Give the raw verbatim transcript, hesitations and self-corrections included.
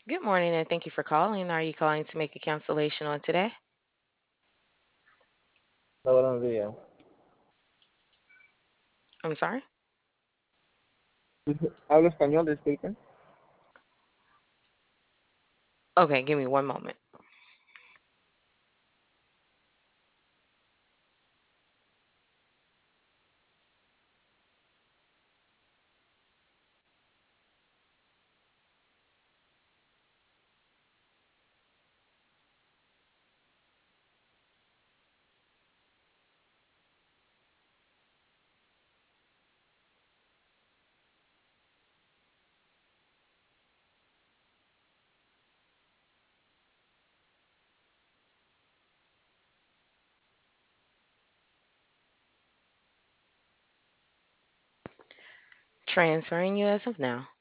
Good morning and thank you for calling. Are you calling to make a cancellation on today? Hola, buenos días. I'm sorry? Hablo español, disculpen. Okay, give me one moment. Transferring you as of now.